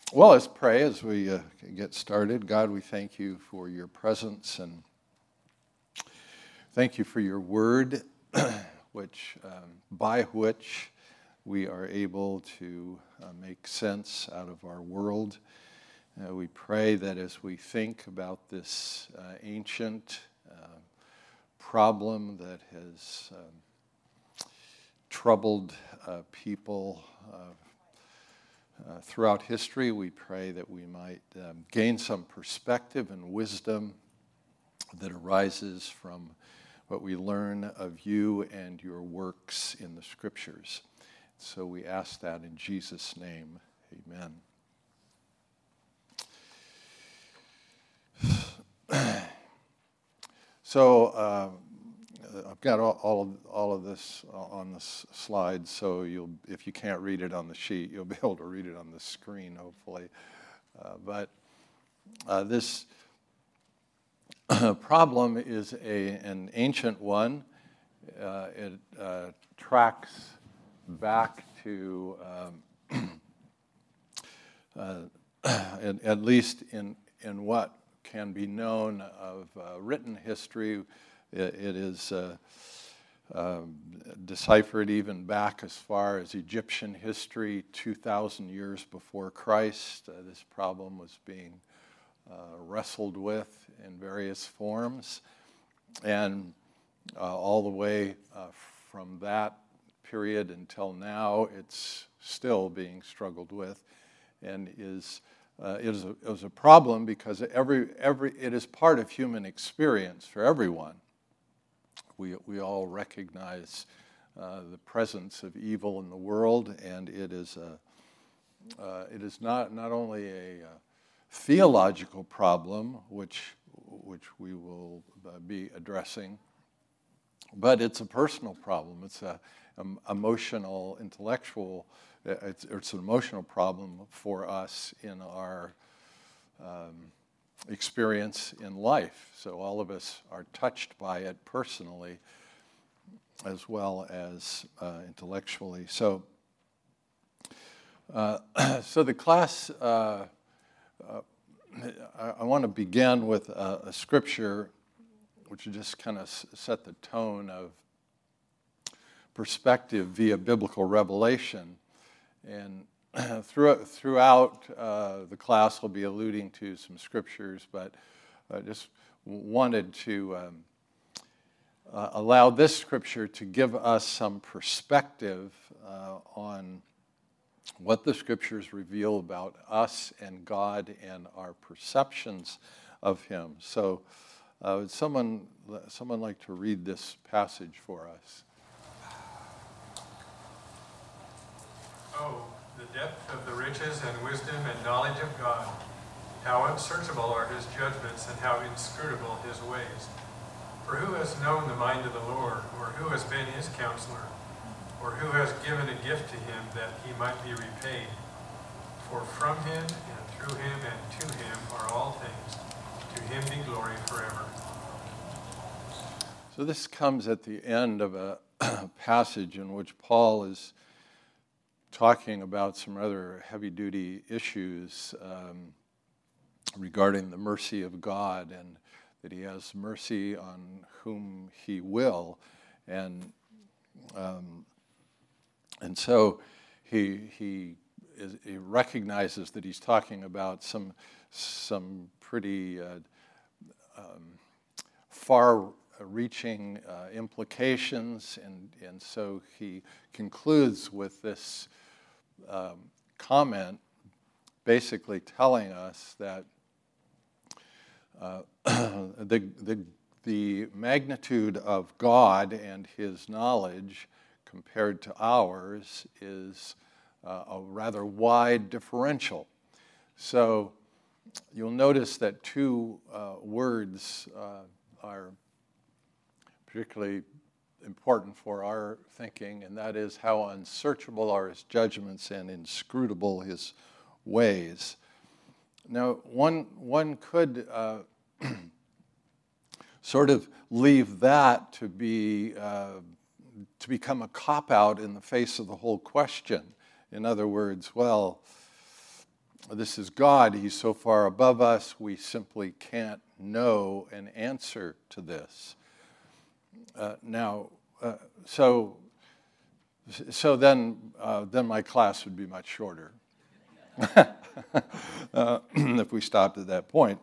Well, let's pray as we get started. God, we thank you for your presence and thank you for your word, by which we are able to make sense out of our world. We pray that as we think about this ancient problem that has troubled people throughout history, we pray that we might gain some perspective and wisdom that arises from what we learn of you and your works in the Scriptures. So we ask that in Jesus' name, amen. So I've got all of this on the slide, so if you can't read it on the sheet, you'll be able to read it on the screen, hopefully. But this problem is an ancient one. It tracks back to, at least in what can be known of written history, it is deciphered even back as far as Egyptian history, 2,000 years before Christ. This problem was being wrestled with in various forms. And all the way from that period until now, it's still being struggled with and it is a problem because it is part of human experience for everyone. We all recognize the presence of evil in the world, and it is not only a theological problem, which we will be addressing, but it's a personal problem. It's an emotional, intellectual. It's an emotional problem for us in our experience in life. So all of us are touched by it personally as well as intellectually. So the class, I want to begin with a scripture which will just kind of set the tone of perspective via biblical revelation. And throughout the class, we'll be alluding to some scriptures, but I just wanted to allow this scripture to give us some perspective on what the scriptures reveal about us and God and our perceptions of Him. So, would someone like to read this passage for us? Oh, the depth of the riches and wisdom and knowledge of God. How unsearchable are His judgments and how inscrutable His ways. For who has known the mind of the Lord, or who has been His counselor, or who has given a gift to Him that He might be repaid? For from Him and through Him and to Him are all things. To Him be glory forever. So this comes at the end of a passage in which Paul is talking about some rather heavy-duty issues regarding the mercy of God and that He has mercy on whom He will, and so he recognizes that he's talking about some pretty far-reaching implications, and so he concludes with this comment, basically telling us that the magnitude of God and His knowledge compared to ours is a rather wide differential. So you'll notice that two words are particularly important for our thinking, and that is how unsearchable are His judgments and inscrutable His ways. Now, one could sort of leave that to become a cop-out in the face of the whole question. In other words, well, this is God. He's so far above us, we simply can't know an answer to this. So then my class would be much shorter if we stopped at that point.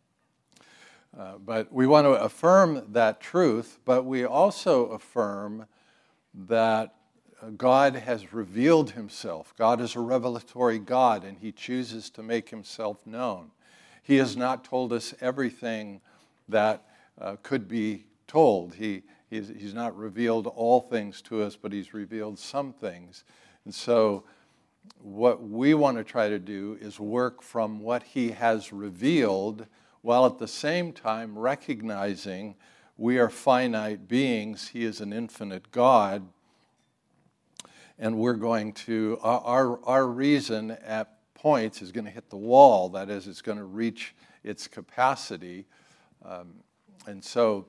But we want to affirm that truth, but we also affirm that God has revealed himself. God is a revelatory God, and he chooses to make himself known. He has not told us everything that could be told. He's not revealed all things to us, but he's revealed some things. And so what we want to try to do is work from what he has revealed, while at the same time recognizing we are finite beings. He is an infinite God. And we're going to, our reason at points is going to hit the wall. That is, it's going to reach its capacity. And so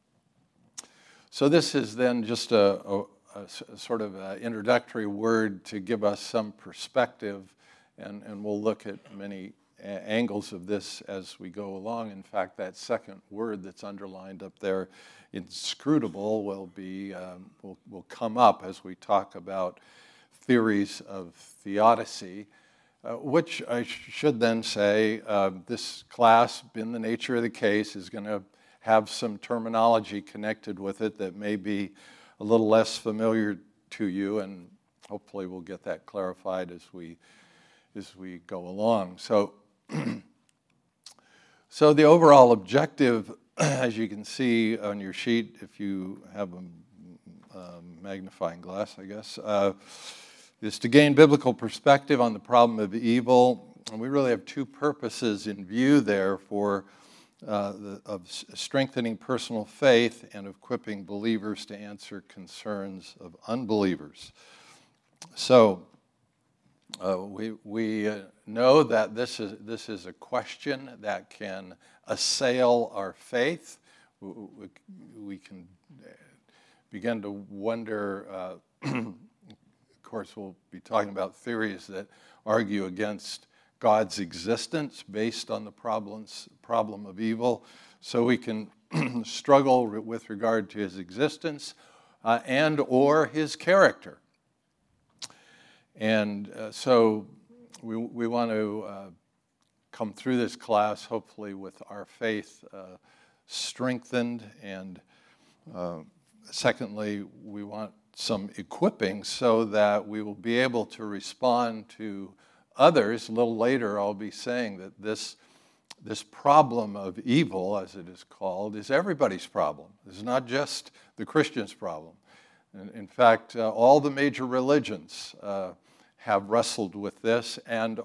this is then just a sort of an introductory word to give us some perspective, and we'll look at many angles of this as we go along. In fact, that second word that's underlined up there, inscrutable, will come up as we talk about theories of theodicy, which I should then say this class, in the nature of the case, is going to have some terminology connected with it that may be a little less familiar to you, and hopefully we'll get that clarified as we go along. So the overall objective, as you can see on your sheet, if you have a magnifying glass, I guess, is to gain biblical perspective on the problem of evil. And we really have two purposes in view there for of strengthening personal faith and equipping believers to answer concerns of unbelievers. So we know that this is a question that can assail our faith. We can begin to wonder. Of course, we'll be talking about theories that argue against God's existence based on the problem of evil. So we can struggle with regard to his existence and or his character. And so we want to come through this class, hopefully, with our faith strengthened. And secondly, we want some equipping so that we will be able to respond to others. A little later, I'll be saying that this problem of evil, as it is called, is everybody's problem. It's not just the Christian's problem. In fact, all the major religions have wrestled with this, and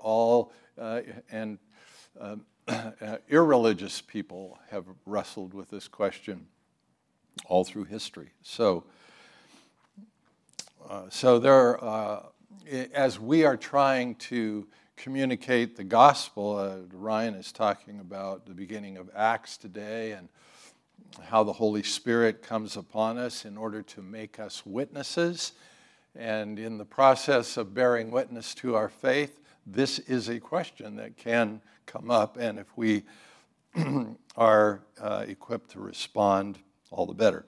irreligious people have wrestled with this question all through history. So there, as we are trying to communicate the gospel, Ryan is talking about the beginning of Acts today and how the Holy Spirit comes upon us in order to make us witnesses. And in the process of bearing witness to our faith, this is a question that can come up. And if we are equipped to respond, all the better.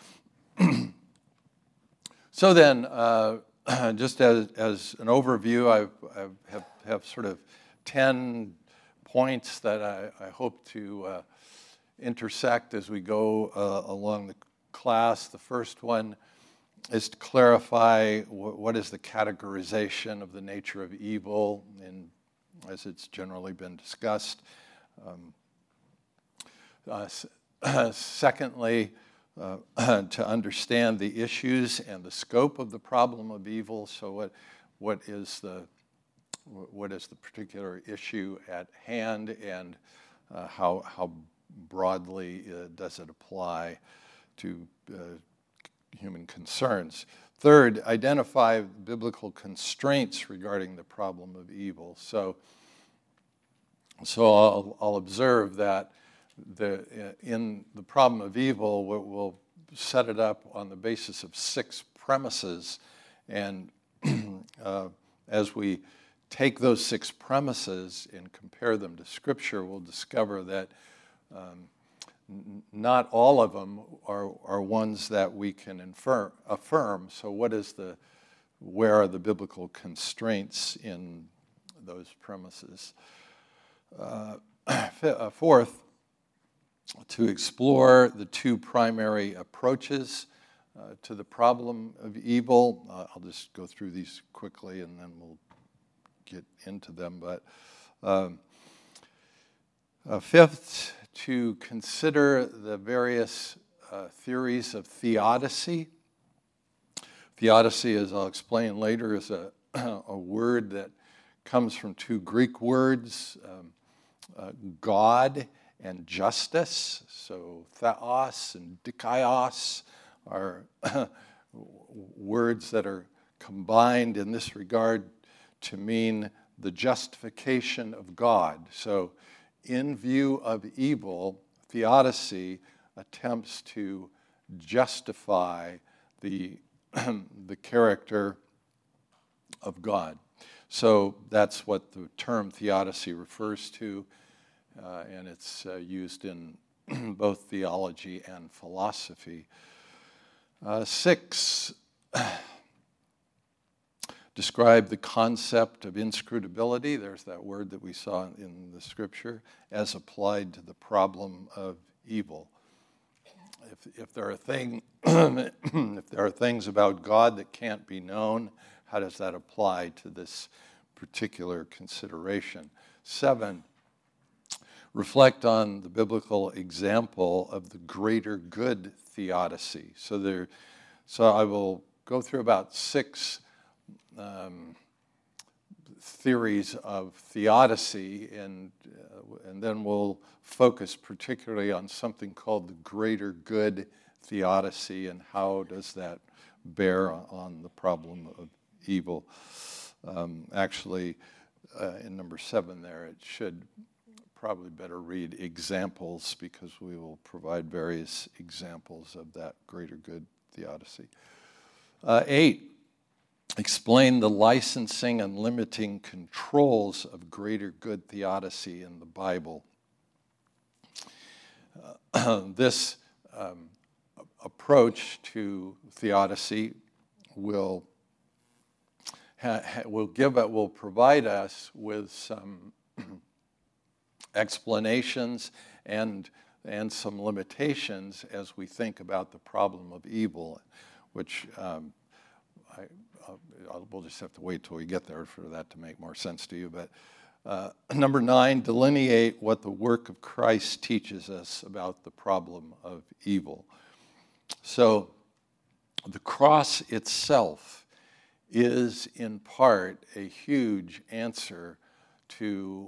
So then, just as an overview, I have sort of 10 points that I hope to intersect as we go along the class. The first one is to clarify what is the categorization of the nature of evil, as it's generally been discussed. Secondly, to understand the issues and the scope of the problem of evil. So what is the particular issue at hand, and how broadly does it apply to human concerns? Third, identify biblical constraints regarding the problem of evil. So I'll observe that in the problem of evil, we'll set it up on the basis of 6 premises, and as we take those 6 premises and compare them to Scripture, we'll discover that not all of them are ones that we can affirm. So where are the biblical constraints in those premises? Fourth, to explore the 2 primary approaches to the problem of evil. I'll just go through these quickly and then we'll get into them. But fifth, to consider the various theories of theodicy. Theodicy, as I'll explain later, is a word that comes from 2 Greek words, God and justice. So theos and dikaios are words that are combined in this regard to mean the justification of God. So in view of evil, theodicy attempts to justify the character of God. So that's what the term theodicy refers to, and it's used in both theology and philosophy. 6, describe the concept of inscrutability. There's that word that we saw in the Scripture, as applied to the problem of evil. If there are things about God that can't be known, how does that apply to this particular consideration? 7, reflect on the biblical example of the greater good theodicy. So I will go through about 6 theories of theodicy, and then we'll focus particularly on something called the greater good theodicy and how does that bear on the problem of evil. Actually, in number 7 there, it should probably better read examples, because we will provide various examples of that greater good theodicy. 8, explain the licensing and limiting controls of greater good theodicy in the Bible. This approach to theodicy will provide us with some explanations and some limitations as we think about the problem of evil, which we'll just have to wait till we get there for that to make more sense to you. But number 9, delineate what the work of Christ teaches us about the problem of evil. So the cross itself is in part a huge answer to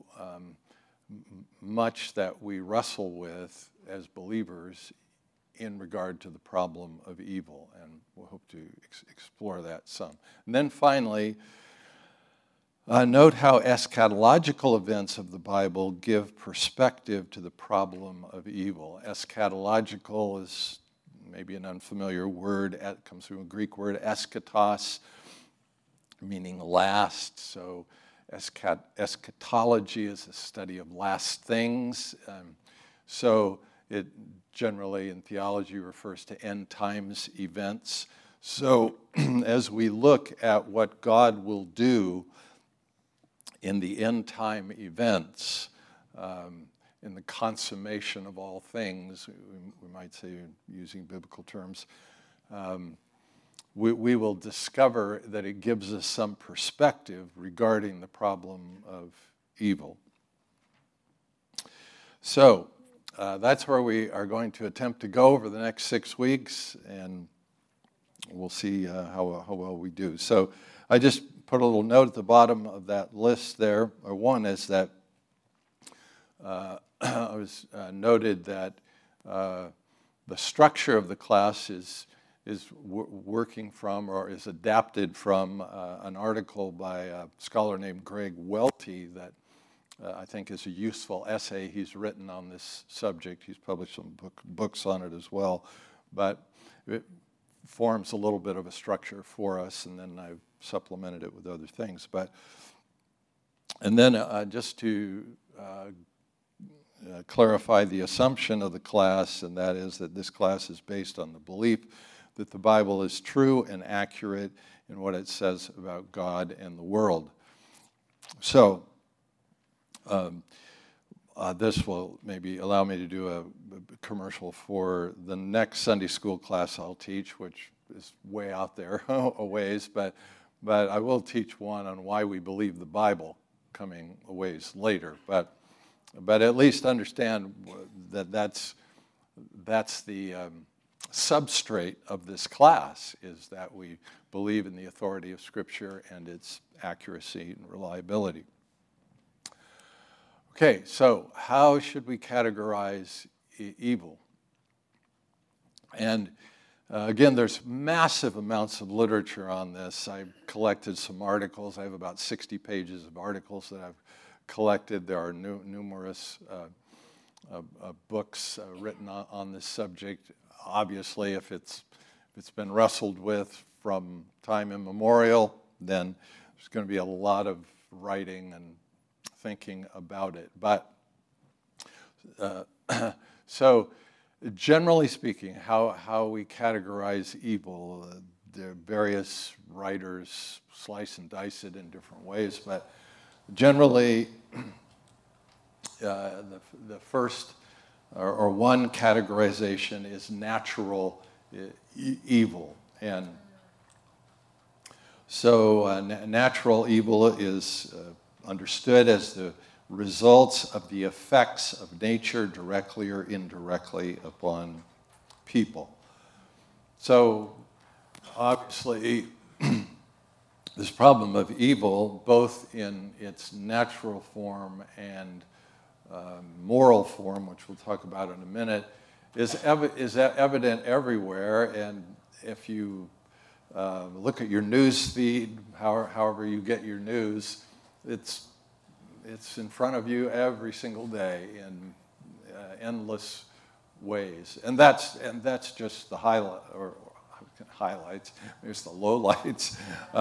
much that we wrestle with as believers in regard to the problem of evil, and we'll hope to explore that some. And then finally, note how eschatological events of the Bible give perspective to the problem of evil. Eschatological is maybe an unfamiliar word. It comes from a Greek word, eschatos, meaning last. So eschatology is a study of last things. So it generally in theology refers to end times events. So as we look at what God will do in the end time events, in the consummation of all things, we might say using biblical terms, we will discover that it gives us some perspective regarding the problem of evil. So that's where we are going to attempt to go over the next 6 weeks, and we'll see how well we do. So I just put a little note at the bottom of that list there. One is that I was noted that the structure of the class is working from or is adapted from an article by a scholar named Greg Welty that I think is a useful essay he's written on this subject. He's published some books on it as well, but it forms a little bit of a structure for us, and then I've supplemented it with other things. But And then just to clarify the assumption of the class, and that is that this class is based on the belief that the Bible is true and accurate in what it says about God and the world. So this will maybe allow me to do a commercial for the next Sunday school class I'll teach, which is way out there a ways, but I will teach one on why we believe the Bible coming a ways later. But at least understand that that's the substrate of this class, is that we believe in the authority of Scripture and its accuracy and reliability. Okay, so how should we categorize evil? And again, there's massive amounts of literature on this. I've collected some articles. I have about 60 pages of articles that I've collected. There are numerous books written on this subject. Obviously, if it's been wrestled with from time immemorial, then there's going to be a lot of writing and thinking about it. But so generally speaking, how we categorize evil, there are various writers slice and dice it in different ways, but generally the first or one categorization is natural evil. And so natural evil is understood as the results of the effects of nature directly or indirectly upon people. So obviously this problem of evil, both in its natural form and moral form, which we'll talk about in a minute, is evident everywhere. And if you look at your news feed, however you get your news, it's in front of you every single day in endless ways, and that's just the highlight or highlights. There's the lowlights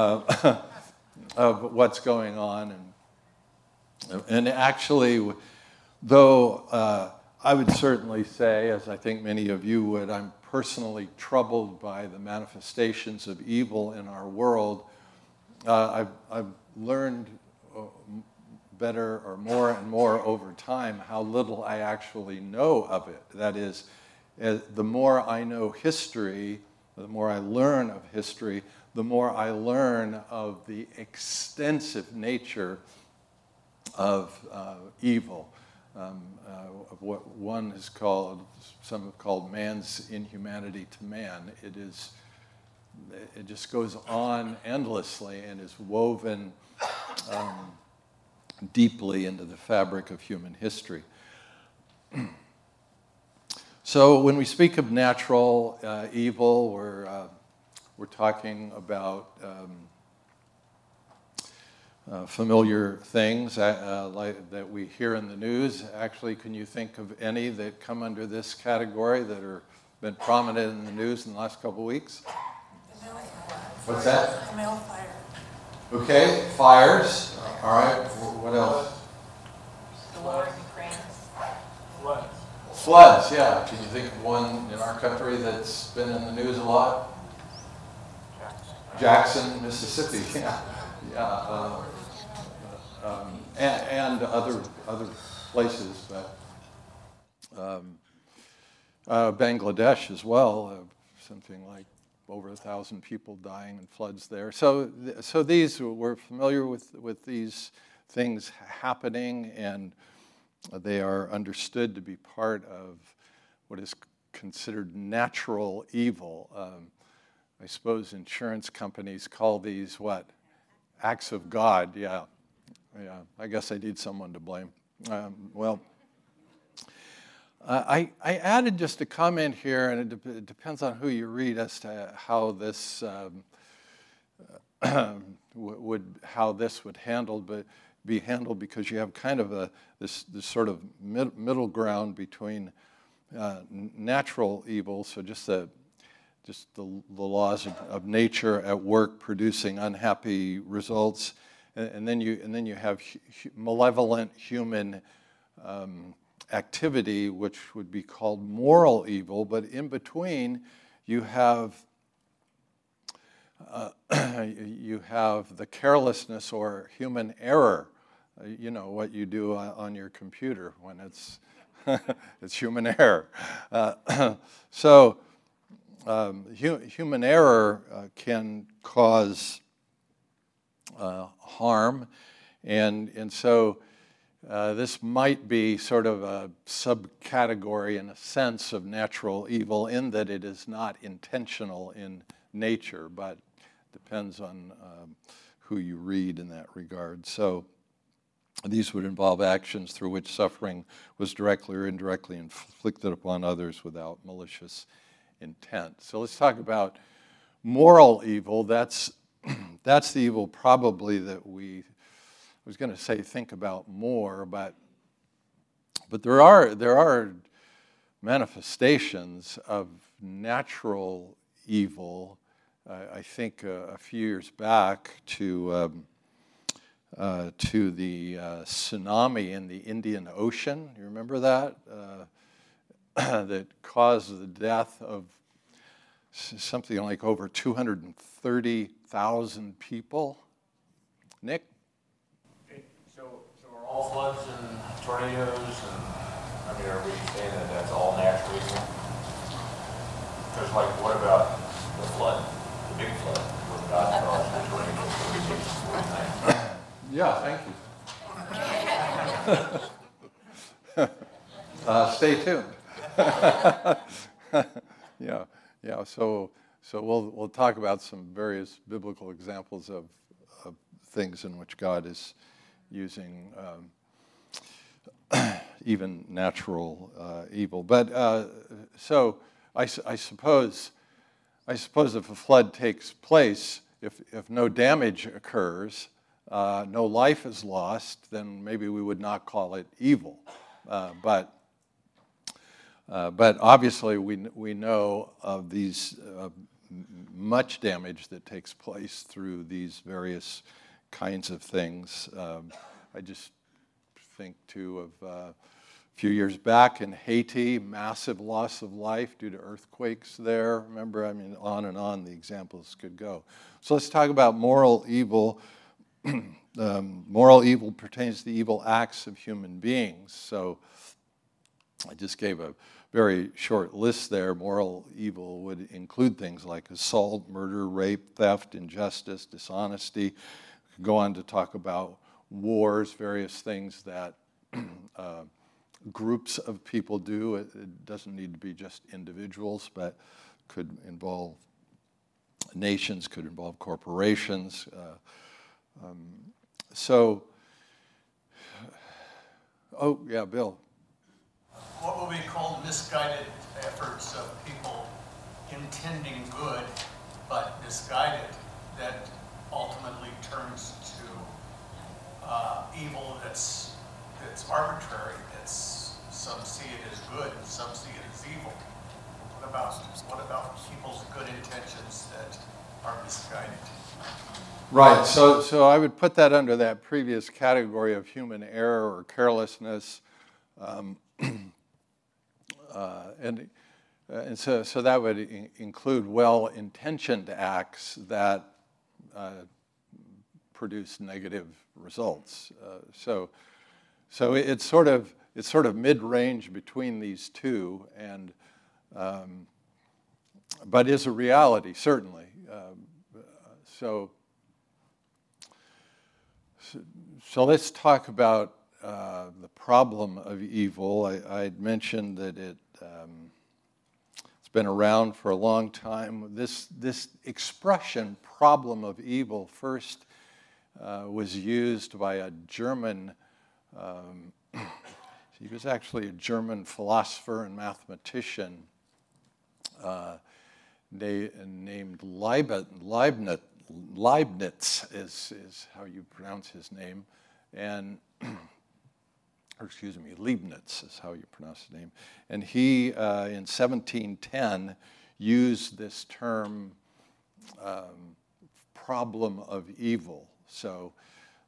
of what's going on, and actually, though I would certainly say, as I think many of you would, I'm personally troubled by the manifestations of evil in our world. I've learned better or more and more over time how little I actually know of it. That is, the more I know history, the more I learn of history, the more I learn of the extensive nature of evil, of what one has called, some have called man's inhumanity to man. It just goes on endlessly and is woven deeply into the fabric of human history. So when we speak of natural evil, we're talking about familiar things like that we hear in the news. Actually, can you think of any that come under this category that are been prominent in the news in the last couple of weeks? What's that? The Mill fire. Okay, fires. All right. What else? The war in Ukraine. Floods. Yeah. Can you think of one in our country that's been in the news a lot? Jackson, Mississippi. Yeah. Yeah. And other places, but Bangladesh as well. Something like over 1,000 people dying in floods there. So these, we're familiar with these things happening, and they are understood to be part of what is considered natural evil. I suppose insurance companies call these what? Acts of God. Yeah. I guess I need someone to blame. I added just a comment here, and it depends on who you read as to how this would be handled, because you have kind of this sort of middle ground between natural evil, so just the laws of nature at work producing unhappy results, and then you have malevolent human activity, which would be called moral evil. But in between, you have the carelessness or human error. You know what you do on your computer when it's it's human error. Human error can cause harm, and so this might be sort of a subcategory in a sense of natural evil, in that it is not intentional in nature, but depends on who you read in that regard. So these would involve actions through which suffering was directly or indirectly inflicted upon others without malicious intent. So let's talk about moral evil. That's the evil probably that I was going to say think about more, but there are manifestations of natural evil. I think a few years back to the tsunami in the Indian Ocean. You remember that? That caused the death of something like over 230,000 people. Nick? So are all floods and tornadoes, and I mean, are we saying that that's all natural evil? Because, like, what about the flood, the big flood, where God caused the tornadoes? Yeah, thank you. Stay tuned. Yeah. So we'll talk about some various biblical examples of things in which God is using even natural evil. But so I suppose if a flood takes place, if no damage occurs, no life is lost, then maybe we would not call it evil. But obviously we know of these much damage that takes place through these various kinds of things. I just think too of a few years back in Haiti, massive loss of life due to earthquakes there. Remember, I mean, on and on the examples could go. So let's talk about moral evil. Moral evil pertains to the evil acts of human beings. So I just gave a very short list there. Moral evil would include things like assault, murder, rape, theft, injustice, dishonesty. We could go on to talk about wars, various things that groups of people do. It doesn't need to be just individuals, but could involve nations, could involve corporations. Bill. What will be called misguided efforts of people intending good, but misguided, that ultimately turns to evil that's arbitrary. Some see it as good, and some see it as evil. What about people's good intentions that are misguided? Right. So I would put that under that previous category of human error or carelessness. And so that would include well-intentioned acts that produce negative results. So it's sort of mid-range between these two, and but is a reality certainly. So let's talk about the problem of evil. I'd mentioned that it's been around for a long time. This expression, problem of evil, first was used by a German, he was actually a German philosopher and mathematician named Leibniz is how you pronounce his name, and Leibniz is how you pronounce his name. And he, in 1710, used this term, problem of evil. So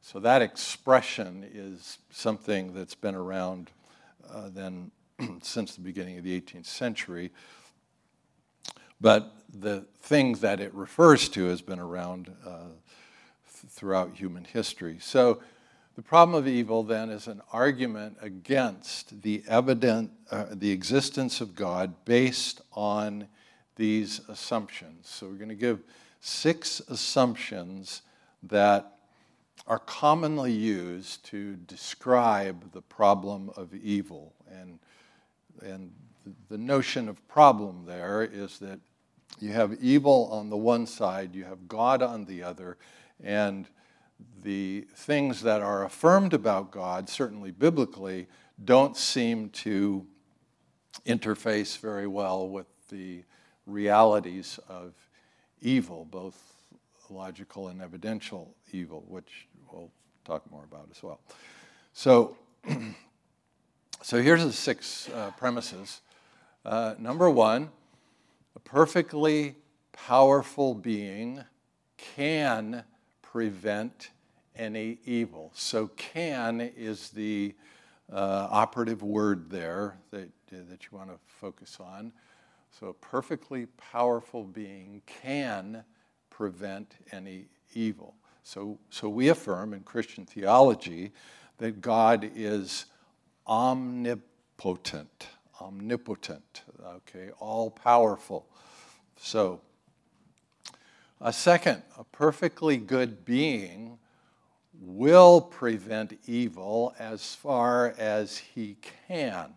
So that expression is something that's been around then since the beginning of the 18th century. But the thing that it refers to has been around throughout human history. So the problem of evil then is an argument against the existence of God based on these assumptions. So we're going to give 6 assumptions that are commonly used to describe the problem of evil. And the notion of problem there is that you have evil on the one side, you have God on the other, and the things that are affirmed about God, certainly biblically, don't seem to interface very well with the realities of evil, both logical and evidential evil, which we'll talk more about as well. So here's the 6 premises. Number 1, a perfectly powerful being can prevent any evil. So can is the operative word there that you want to focus on. So a perfectly powerful being can prevent any evil. So we affirm in Christian theology that God is omnipotent, okay, all-powerful. So, second, a perfectly good being will prevent evil as far as he can.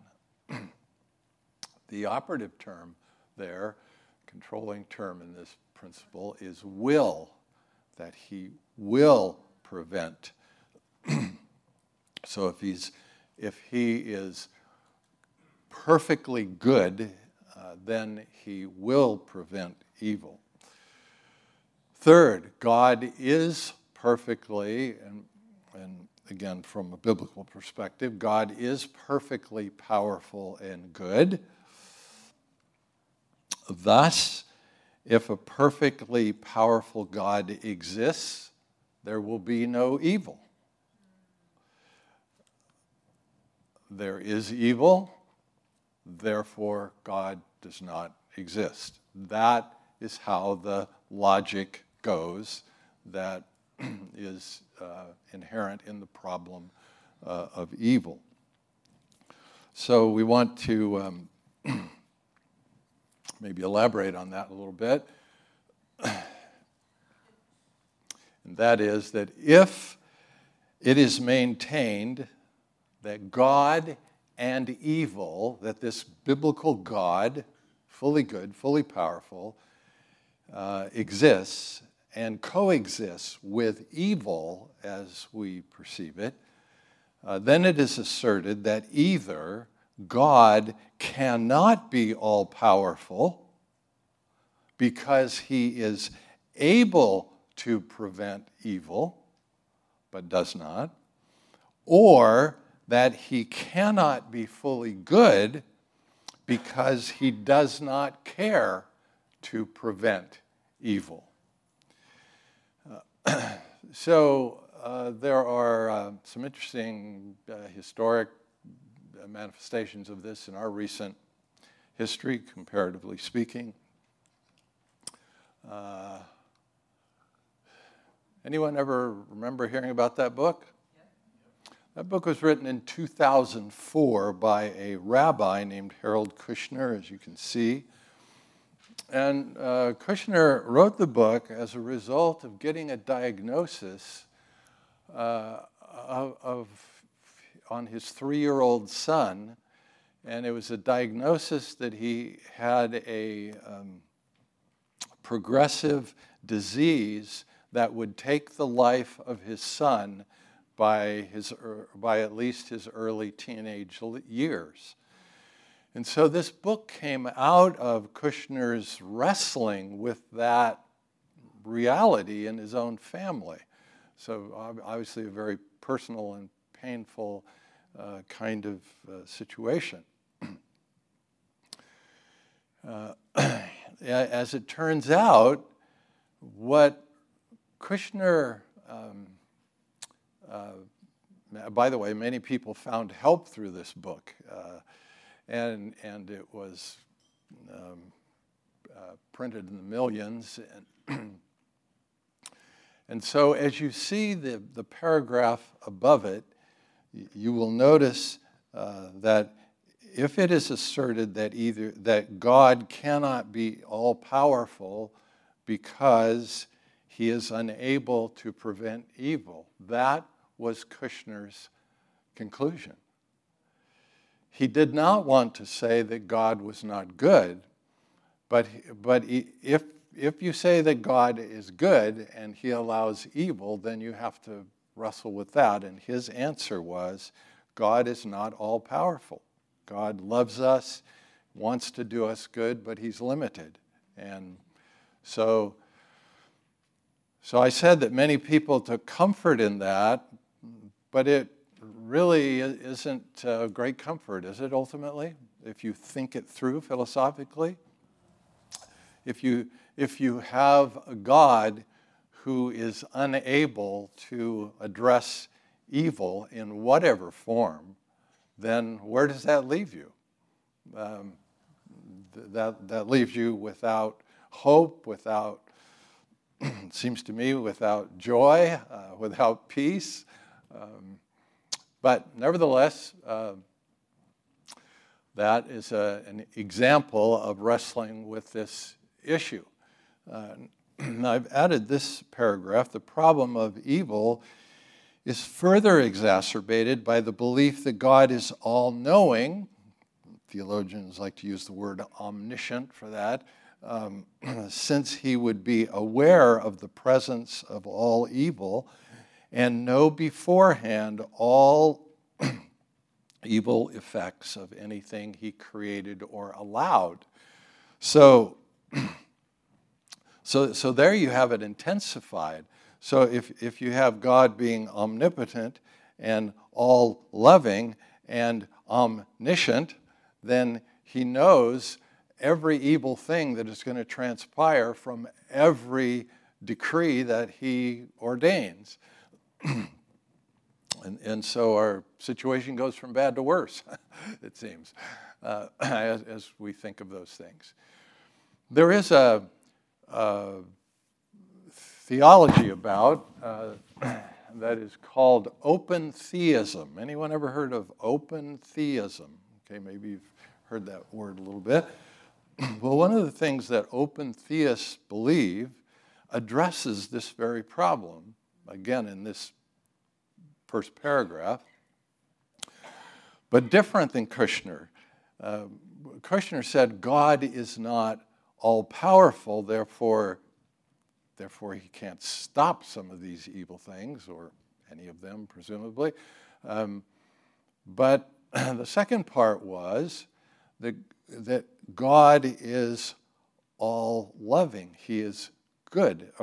The operative term there, controlling term in this principle, is will, that he will prevent. So if he is perfectly good, then he will prevent evil. Third, God is perfectly, and again from a biblical perspective, God is perfectly powerful and good. Thus, if a perfectly powerful God exists, there will be no evil. There is evil, therefore God does not exist. That is how the logic goes that is inherent in the problem of evil. So we want to maybe elaborate on that a little bit. And that is that if it is maintained that God and evil, that this biblical God, fully good, fully powerful, exists and coexists with evil as we perceive it, then it is asserted that either God cannot be all-powerful because he is able to prevent evil, but does not, or that he cannot be fully good because he does not care to prevent evil. So there are some interesting historic manifestations of this in our recent history, comparatively speaking. Anyone ever remember hearing about that book? That book was written in 2004 by a rabbi named Harold Kushner, as you can see. And Kushner wrote the book as a result of getting a diagnosis on his 3-year-old son. And it was a diagnosis that he had a progressive disease that would take the life of his son by at least his early teenage years. And so this book came out of Kushner's wrestling with that reality in his own family. So obviously a very personal and painful kind of situation. As it turns out, what Kushner By the way, many people found help through this book, and it was printed in the millions. And so as you see the paragraph above it, you will notice that if it is asserted that God cannot be all-powerful because he is unable to prevent evil, that was Kushner's conclusion. He did not want to say that God was not good, but if you say that God is good and he allows evil, then you have to wrestle with that. And his answer was, God is not all-powerful. God loves us, wants to do us good, but he's limited. And so I said that many people took comfort in that, but it really isn't great comfort, is it, ultimately? If you think it through philosophically? If you have a God who is unable to address evil in whatever form, then where does that leave you? That leaves you without hope, without, it seems to me, without joy, without peace. But nevertheless, that is an example of wrestling with this issue. I've added this paragraph. The problem of evil is further exacerbated by the belief that God is all-knowing. Theologians like to use the word omniscient for that, since he would be aware of the presence of all evil and know beforehand all evil effects of anything he created or allowed. So there you have it intensified. So if you have God being omnipotent and all-loving and omniscient, then he knows every evil thing that is going to transpire from every decree that he ordains. And so our situation goes from bad to worse, it seems, as we think of those things. There is a theology about that is called open theism. Anyone ever heard of open theism? Okay, maybe you've heard that word a little bit. Well, one of the things that open theists believe addresses this very problem, again in this first paragraph, but different than Kushner. Kushner said God is not all-powerful, therefore he can't stop some of these evil things, or any of them, presumably. But the second part was that God is all-loving. He is good,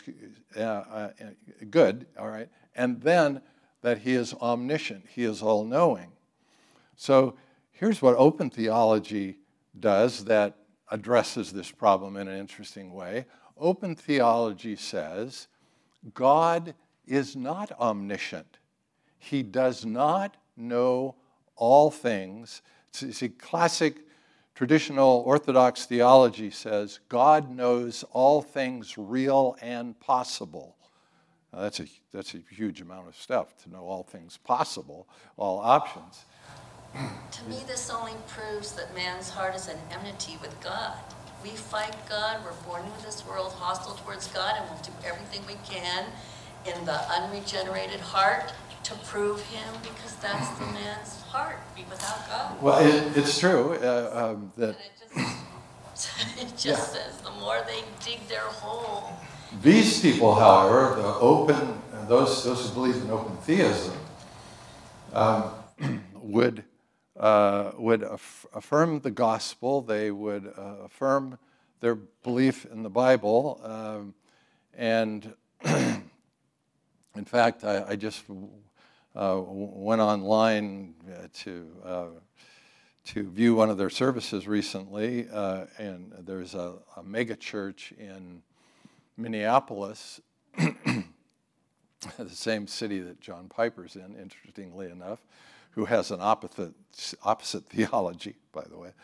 good, all right, and then that he is omniscient. He is all-knowing. So here's what open theology does that addresses this problem in an interesting way. Open theology says God is not omniscient. He does not know all things. See, classic traditional Orthodox theology says God knows all things real and possible. Now, that's a huge amount of stuff to know all things possible, all options. To me, this only proves that man's heart is at enmity with God. We fight God, we're born into this world hostile towards God, and we'll do everything we can in the unregenerated heart to prove him, because that's the man's heart, be without God. Well, it's true that It just says the more they dig their hole. These people, however, those who believe in open theism, would affirm the gospel. They would affirm their belief in the Bible, and in fact, I just went online to view one of their services recently, and there's a mega church in Minneapolis the same city that John Piper's in, interestingly enough, who has an opposite theology, by the way.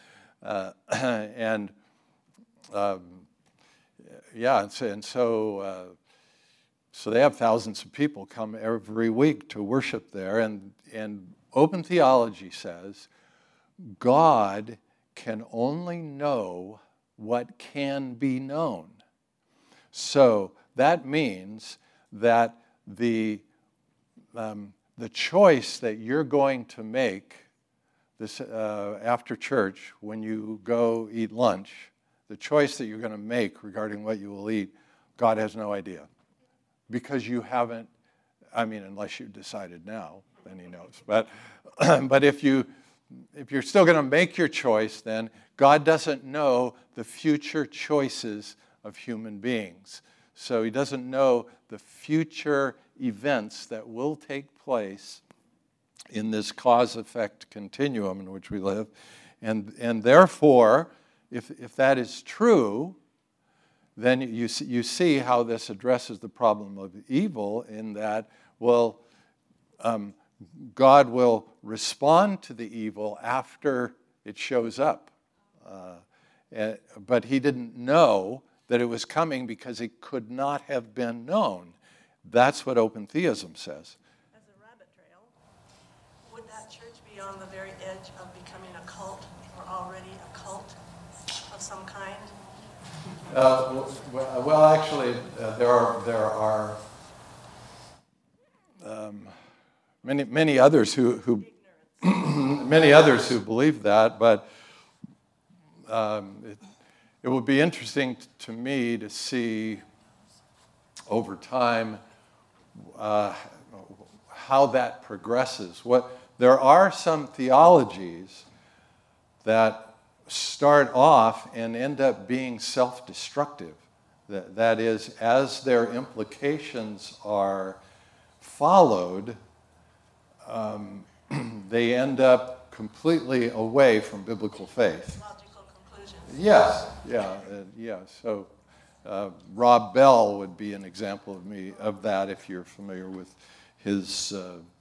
So they have thousands of people come every week to worship there, and open theology says God can only know what can be known. So that means that the choice that you're going to make this after church when you go eat lunch, the choice that you're going to make regarding what you will eat, God has no idea. Because you haven't, unless you decided now, then he knows. But if you're still going to make your choice, then God doesn't know the future choices of human beings. So he doesn't know the future events that will take place in this cause-effect continuum in which we live. And therefore, if that is true, then you see how this addresses the problem of evil in that, God will respond to the evil after it shows up. But he didn't know that it was coming because it could not have been known. That's what open theism says. As a rabbit trail, would that church be on the very edge of becoming a cult or already a cult of some kind? Actually, there are many others who many others who believe that, but it would be interesting to me to see over time how that progresses. There are some theologies that start off and end up being self-destructive. That is, as their implications are followed, they end up completely away from biblical faith. Logical conclusions. Yes, yeah. So Rob Bell would be an example of that if you're familiar with his,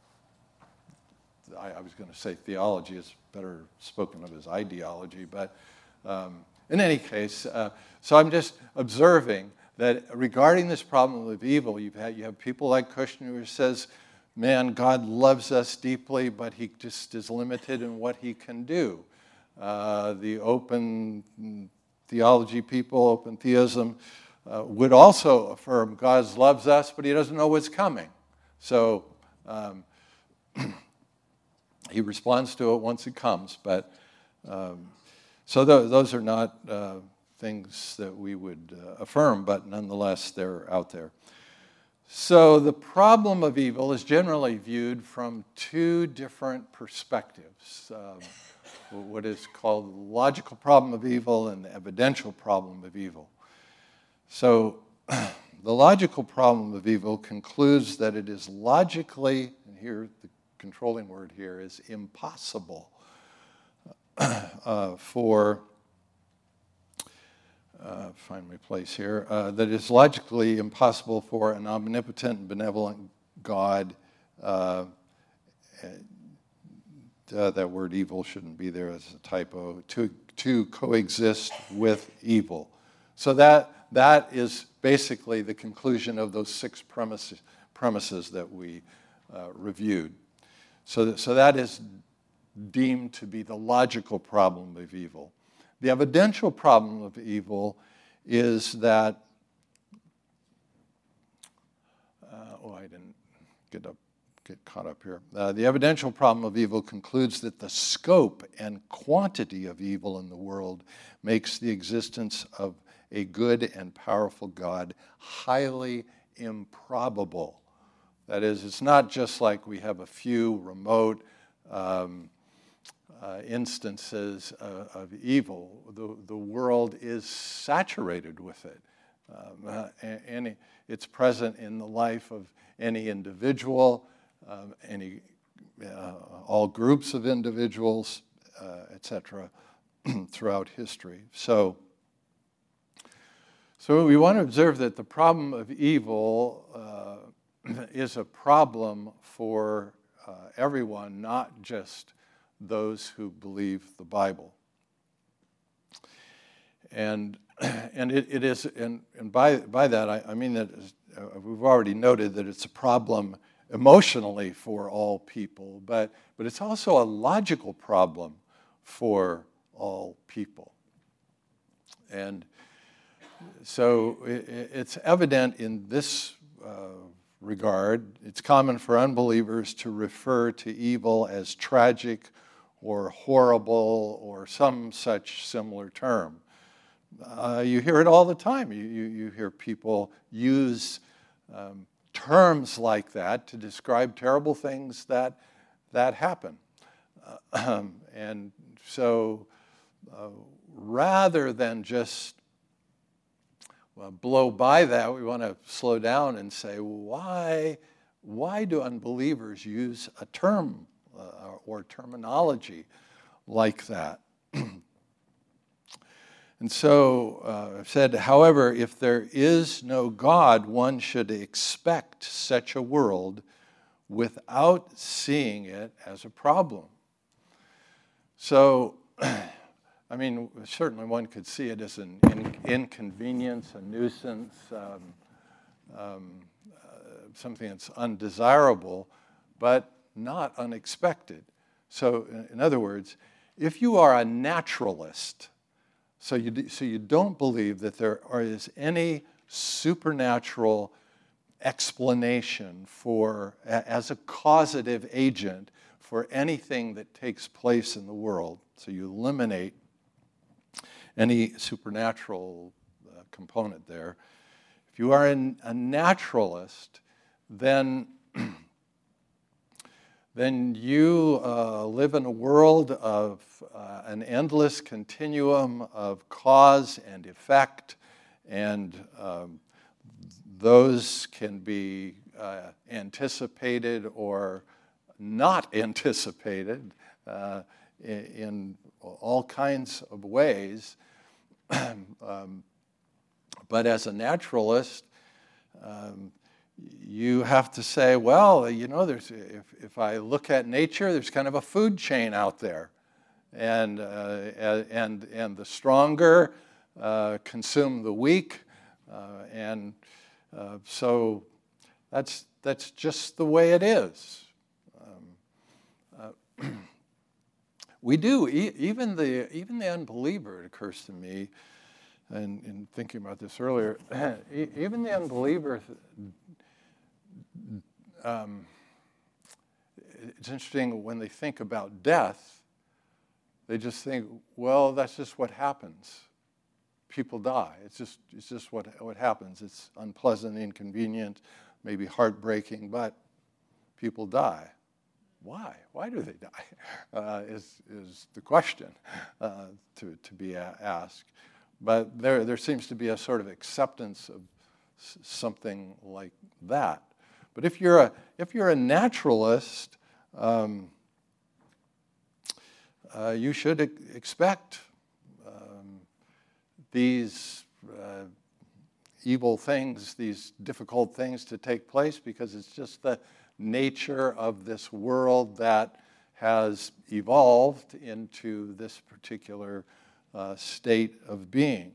I was going to say theology, it's better spoken of as ideology, but in any case, so I'm just observing that regarding this problem of evil, you have people like Kushner who says, man, God loves us deeply, but he just is limited in what he can do. The open theology people, open theism, would also affirm God loves us, but he doesn't know what's coming. So he responds to it once it comes. But so those are not things that we would affirm, but nonetheless, they're out there. So the problem of evil is generally viewed from two different perspectives. What is called the logical problem of evil and the evidential problem of evil. So the logical problem of evil concludes that it is logically, and here the controlling word here is impossible find my place here, that it's logically impossible for an omnipotent and benevolent God, that word evil shouldn't be there as a typo, to coexist with evil. So that is basically the conclusion of those 6 premises that we reviewed. So that is deemed to be the logical problem of evil. The evidential problem of evil is that, I didn't get caught up here. The evidential problem of evil concludes that the scope and quantity of evil in the world makes the existence of a good and powerful God highly improbable. That is, it's not just like we have a few remote instances of evil. The world is saturated with it. And it's present in the life of any individual, all groups of individuals, etc., throughout history. So we want to observe that the problem of evil is a problem for everyone, not just those who believe the Bible. And it is, and by that I mean that we've already noted that it's a problem emotionally for all people, but it's also a logical problem for all people. And so it's evident in this regard. It's common for unbelievers to refer to evil as tragic or horrible or some such similar term. You hear it all the time. You hear people use terms like that to describe terrible things that happen. And so rather than just blow by that, we want to slow down and say, why do unbelievers use a term or terminology like that? And so I've said, however, if there is no God, one should expect such a world without seeing it as a problem. So, I mean, certainly one could see it as an inconvenience, a nuisance, something that's undesirable, but not unexpected. So, in other words, if you are a naturalist, so you don't believe that there is any supernatural explanation for, as a causative agent for anything that takes place in the world, so you eliminate any supernatural component there. If you are a naturalist, then you live in a world of an endless continuum of cause and effect, and those can be anticipated or not anticipated in all kinds of ways. But as a naturalist, you have to say, well, you know, if I look at nature, there's kind of a food chain out there, and the stronger consume the weak, and so that's just the way it is. We do even the unbeliever. It occurs to me, and in thinking about this earlier, even the unbeliever. It's interesting when they think about death, they just think, well, that's just what happens. People die. It's just what happens. It's unpleasant, inconvenient, maybe heartbreaking, but people die. Why? Why do they die? Is the question to be asked. But there seems to be a sort of acceptance of something like that. But if you're a naturalist, you should expect these evil things, these difficult things to take place, because it's just the nature of this world that has evolved into this particular state of being.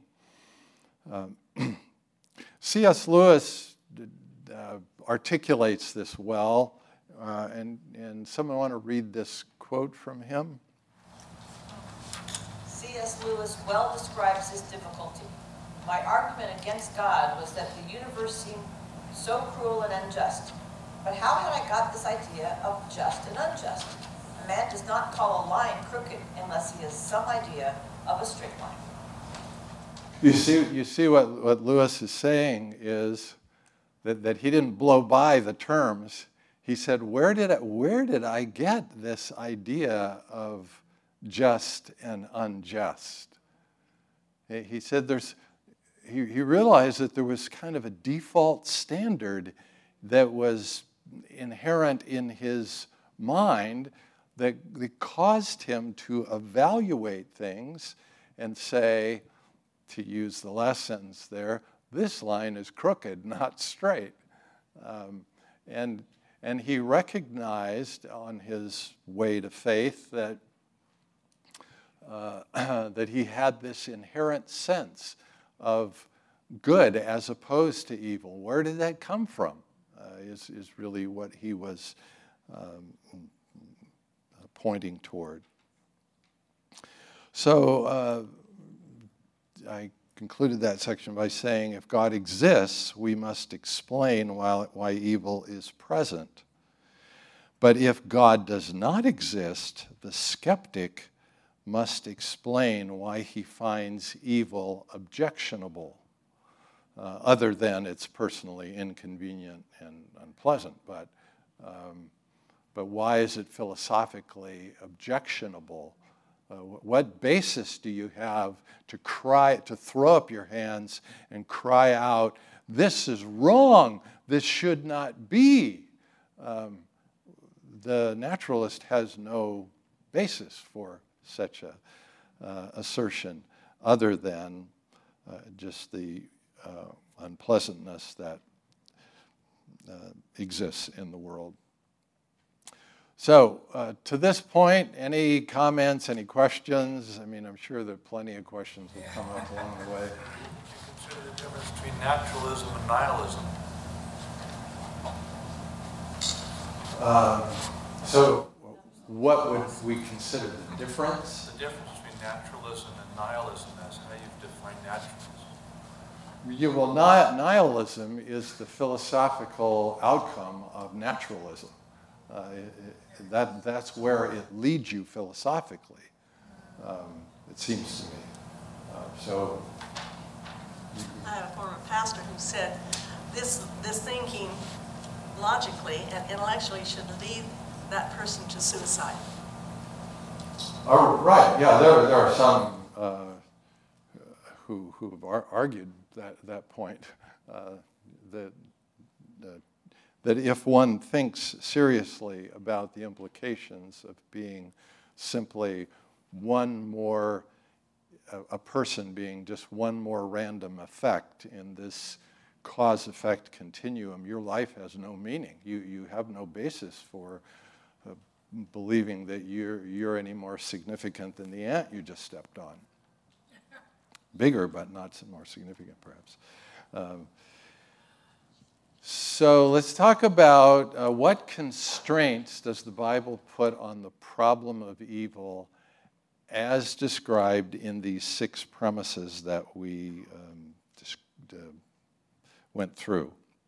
C.S. Lewis articulates this well, and someone want to read this quote from him? C.S. Lewis well describes this difficulty. My argument against God was that the universe seemed so cruel and unjust. But how had I got this idea of just and unjust? A man does not call a line crooked unless he has some idea of a straight line. You see what Lewis is saying is that he didn't blow by the terms. He said, where did I get this idea of just and unjust? He said he realized that there was kind of a default standard that was inherent in his mind that caused him to evaluate things and say, to use the last sentence there, this line is crooked, not straight. And he recognized on his way to faith that that he had this inherent sense of good as opposed to evil. Where did that come from? Is really what he was pointing toward. So I concluded that section by saying, if God exists, we must explain why evil is present. But if God does not exist, the skeptic must explain why he finds evil objectionable, other than it's personally inconvenient and unpleasant. But why is it philosophically objectionable? What basis do you have to throw up your hands and cry out, this is wrong, this should not be? The naturalist has no basis for such a assertion other than just the unpleasantness that exists in the world. So, to this point, any comments, any questions? I mean, I'm sure that plenty of questions will come up along the way. Consider the difference between naturalism and nihilism. So, what would we consider the difference? The difference between naturalism and nihilism, that's how you define naturalism. Yeah, well, nihilism is the philosophical outcome of naturalism. That's where it leads you philosophically, it seems to me. So, I had a former pastor who said this thinking logically and intellectually should lead that person to suicide. oh, right, yeah, there are some who have argued that point, that if one thinks seriously about the implications of being simply a person being just one more random effect in this cause-effect continuum, your life has no meaning. You have no basis for believing that you're any more significant than the ant you just stepped on. Bigger, but not more significant, perhaps. So let's talk about what constraints does the Bible put on the problem of evil as described in these 6 premises that we went through.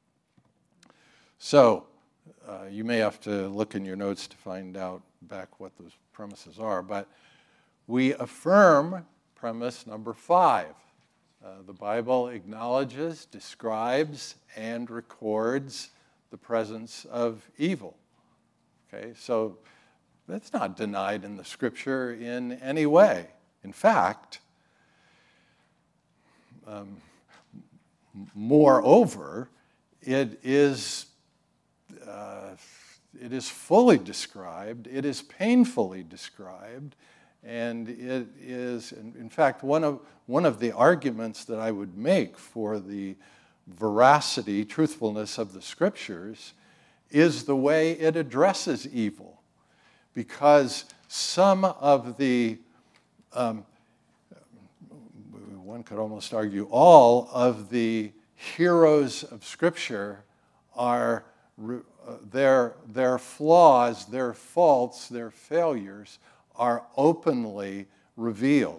So you may have to look in your notes to find out back what those premises are, but we affirm premise number 5. The Bible acknowledges, describes, and records the presence of evil. Okay, so that's not denied in the Scripture in any way. In fact, moreover, it is fully described, it is painfully described, and it is, in fact, one of the arguments that I would make for the veracity, truthfulness of the Scriptures is the way it addresses evil. Because some of the, one could almost argue all of the heroes of Scripture are, their flaws, their faults, their failures are openly revealed.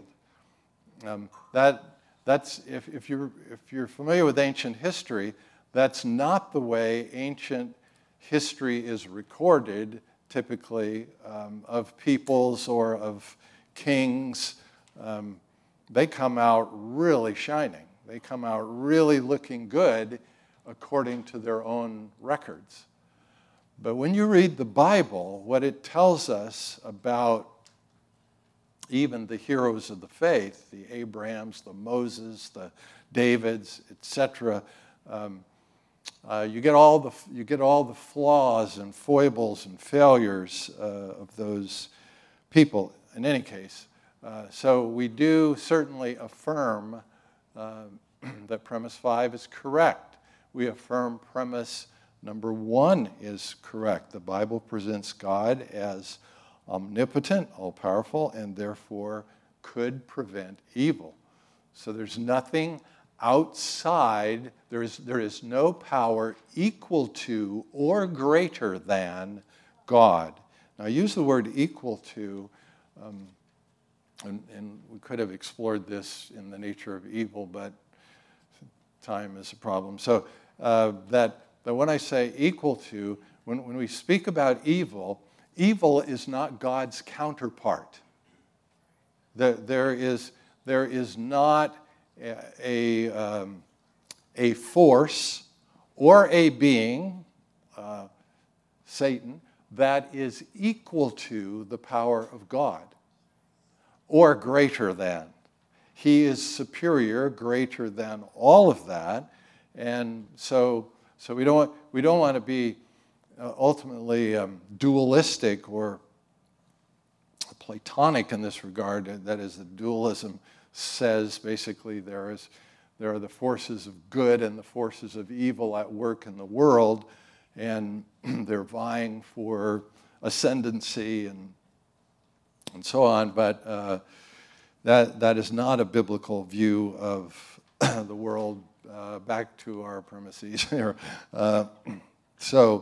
That's if you're familiar with ancient history, that's not the way ancient history is recorded, typically, of peoples or of kings. They come out really shining. They come out really looking good according to their own records. But when you read the Bible, what it tells us about even the heroes of the faith, the Abrahams, the Moses, the Davids, etc., you get all the flaws and foibles and failures of those people. In any case, so we do certainly affirm that premise 5 is correct. We affirm premise Number one is correct. The Bible presents God as omnipotent, all-powerful, and therefore could prevent evil. So there's nothing outside, there is no power equal to or greater than God. Now, I use the word equal to, and we could have explored this in the nature of evil, but time is a problem. So that when I say equal to, when we speak about evil, evil is not God's counterpart. There is not a force or a being, Satan, that is equal to the power of God or greater than. He is superior, greater than all of that, and so we don't want to be ultimately dualistic or Platonic in this regard. That is, the dualism says basically there are the forces of good and the forces of evil at work in the world, and they're vying for ascendancy and so on. But that is not a biblical view of the world. Back to our premises here. So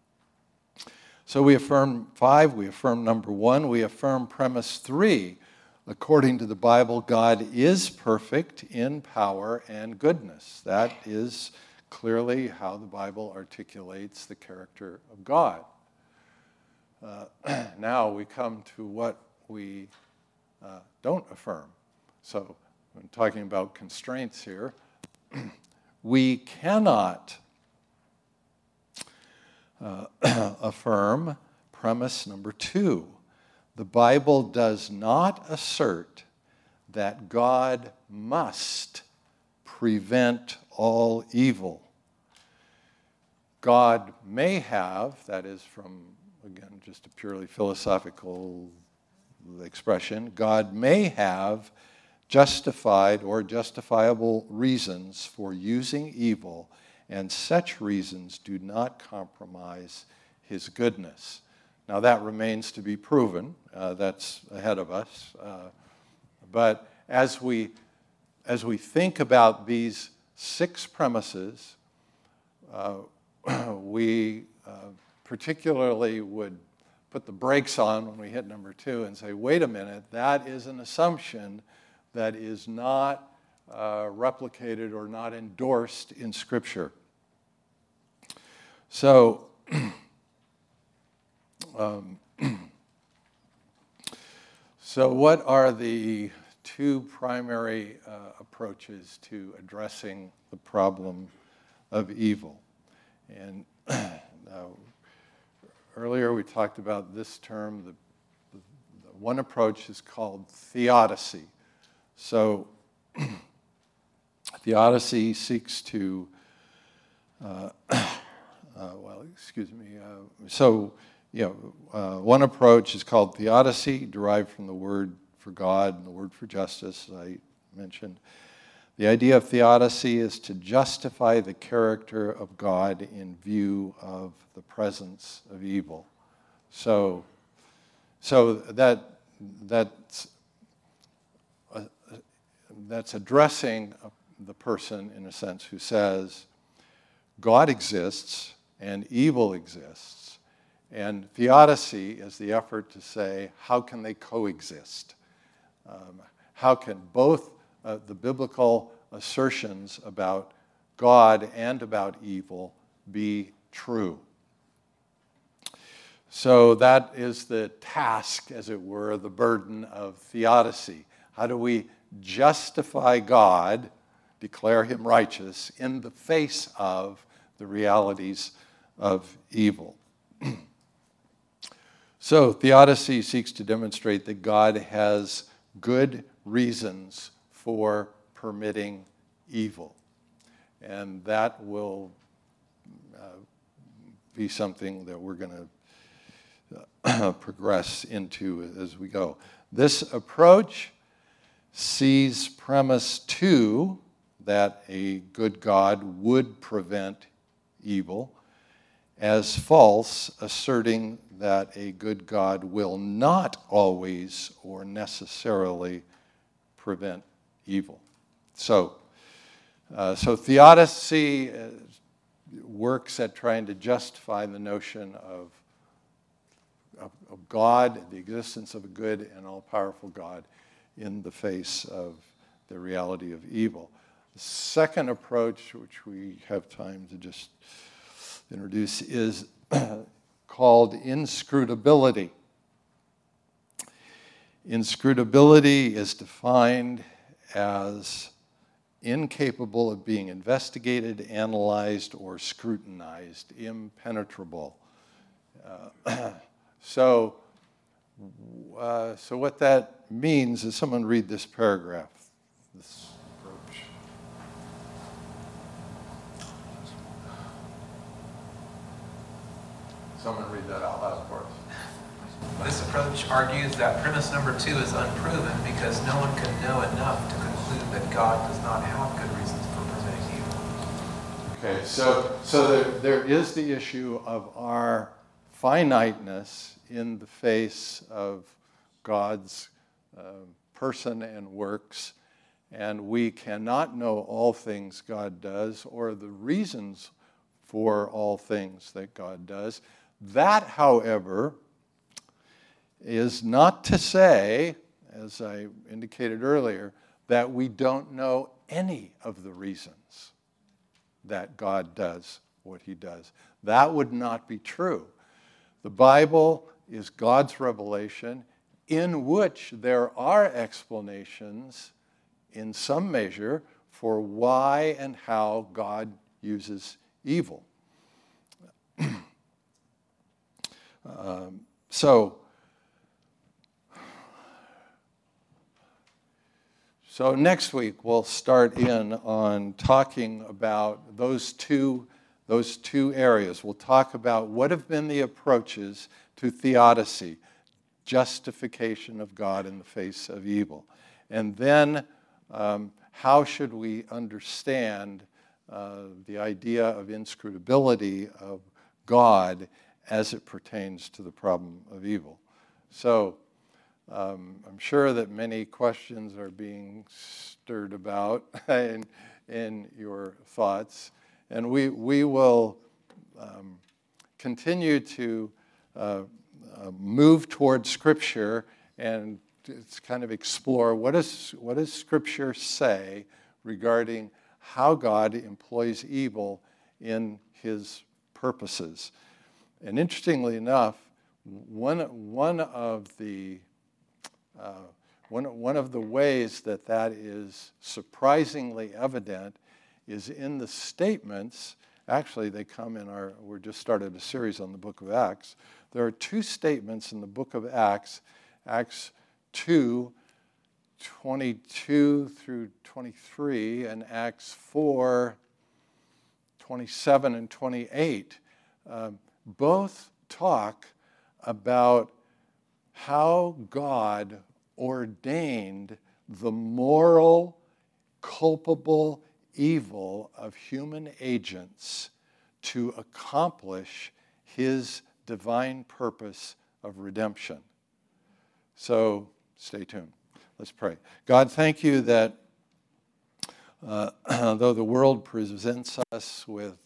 we affirm 5, we affirm number 1, we affirm premise 3. According to the Bible, God is perfect in power and goodness. That is clearly how the Bible articulates the character of God. Now we come to what we don't affirm. So I'm talking about constraints here. We cannot affirm premise number 2. The Bible does not assert that God must prevent all evil. God may have, that is from, again, just a purely philosophical expression, God may have justified or justifiable reasons for using evil, and such reasons do not compromise his goodness. Now that remains to be proven. That's ahead of us. But as we think about these 6 premises, we particularly would put the brakes on when we hit number 2 and say, wait a minute, that is an assumption that is not replicated or not endorsed in Scripture. So, so what are the 2 primary approaches to addressing the problem of evil? And earlier we talked about this term. The one approach is called theodicy. So theodicy seeks to, one approach is called theodicy, derived from the word for God and the word for justice, as I mentioned. The idea of theodicy is to justify the character of God in view of the presence of evil. So that's addressing the person, in a sense, who says, God exists and evil exists. And theodicy is the effort to say, how can they coexist? How can both the biblical assertions about God and about evil be true? So that is the task, as it were, the burden of theodicy. How do we justify God, declare him righteous, in the face of the realities of evil? So theodicy seeks to demonstrate that God has good reasons for permitting evil. And that will be something that we're going to progress into as we go. This approach sees premise 2, that a good God would prevent evil, as false, asserting that a good God will not always or necessarily prevent evil. So theodicy works at trying to justify the notion of God, the existence of a good and all-powerful God in the face of the reality of evil. The second approach, which we have time to just introduce, is called inscrutability. Inscrutability is defined as incapable of being investigated, analyzed, or scrutinized, impenetrable. So what that means is, someone read this paragraph, this approach. Someone read that out loud for us. This approach argues that premise number 2 is unproven because no one can know enough to conclude that God does not have good reasons for preventing evil. Okay, so there is the issue of our finiteness in the face of God's person and works, and we cannot know all things God does or the reasons for all things that God does. That, however, is not to say, as I indicated earlier, that we don't know any of the reasons that God does what he does. That would not be true. The Bible is God's revelation, in which there are explanations in some measure for why and how God uses evil. So next week we'll start in on talking about those two areas. We'll talk about what have been the approaches to theodicy, justification of God in the face of evil. And then how should we understand the idea of inscrutability of God as it pertains to the problem of evil. So I'm sure that many questions are being stirred about in your thoughts. And we will continue to move toward Scripture and kind of explore what does Scripture say regarding how God employs evil in his purposes. And interestingly enough, one of the ways that is surprisingly evident is in the statements. Actually, they come in we just started a series on the book of Acts. There are two statements in the book of Acts, Acts 2, 22 through 23, and Acts 4, 27 and 28. Both talk about how God ordained the moral, culpable evil of human agents to accomplish his divine purpose of redemption. So stay tuned. Let's pray. God, thank you that though the world presents us with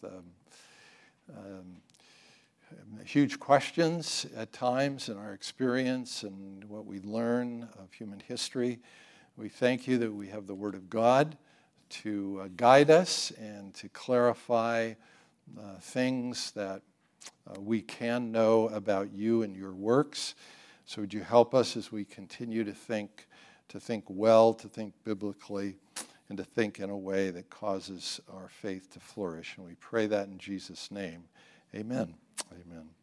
huge questions at times in our experience and what we learn of human history, we thank you that we have the Word of God to guide us and to clarify things that we can know about you and your works. So would you help us as we continue to think well, to think biblically, and to think in a way that causes our faith to flourish. And we pray that in Jesus' name. Amen. Amen.